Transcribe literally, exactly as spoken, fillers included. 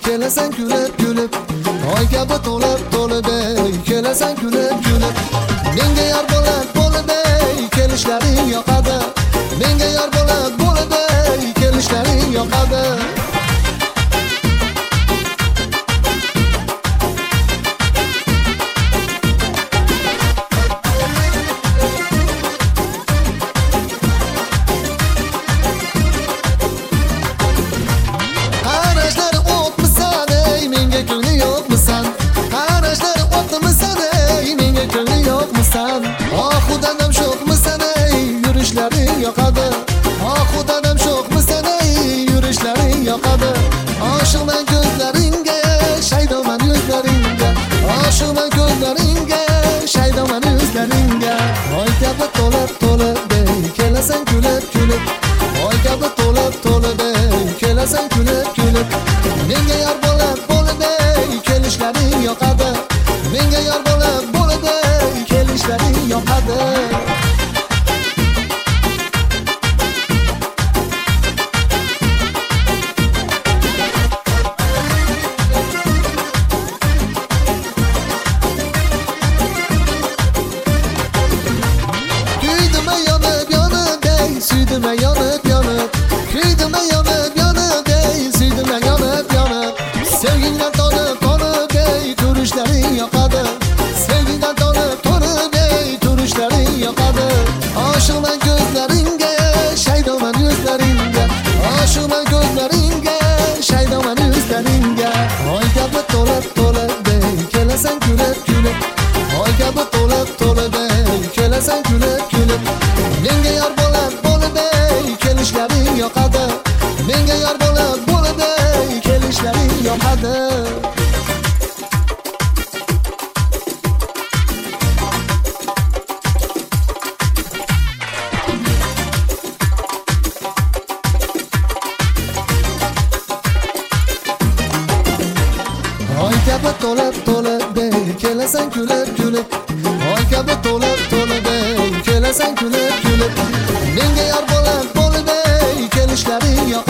kelasan kulib kulib, oy kabi to'lib to'lib ey, kelasan kulib kulib. Menga yor bo'lib bo'lib ey, kelishlaring yoqadi. Menga yor bo'lib bo'lib ey, kelishlaring yoqadi. Ah xudanam sho'xmisan ey, yurishlaring yoqadi. Ah xudanam sho'xmisan ey, yurishlaring yoqadi. Oshiqman ko'zlaringga, shaydoman yuzlaringga. Oshiqman ko'zlaringga, shaydoman yuzlaringga. Oy kabi to'lib to'lib ey, kelasan kulib kulib. Oy kabi to'lib to'lib ey, kelasan kulib kulib. Menga yor bo'lib bo'lib ey, kelishlaring yoqadi. Menga yor bo'lib bo'lib ey, kelishlaring yoqadi. Kuydima yonib yonib ey, suydima yonib yonib. Kuydima yonib yonib ey, suydima yonib yonib. Sevgingdan tonib tonib ey, ko'rishlaring yoqadi. Sevgingdan tonib tonib ey, ko'rishlaring yoqadi. Oshiqman ko'zlaringga, shaydoman yuzlaringga. Oshiqman ko'zlaringga, shaydoman yuzlaringga. Oy kabi to'lib to'lib ey, kelasan kulib kulib. Oy kabi to'lib to'lib ey, kelasan kulib kulib. Menga yor bo'lib bo'lib ey, kelishlaring yoqadi. Menga yor bo'lib bo'lib ey, kelishlaring yoqadi. Oy kabi to'lib to'lib ey, kelasan kulib kulib. Oy kabi to'lib to'lib ey, kelasan kulib kulib. Menga yor bo'lib bo'lib ey, kelishlaring yoqadi.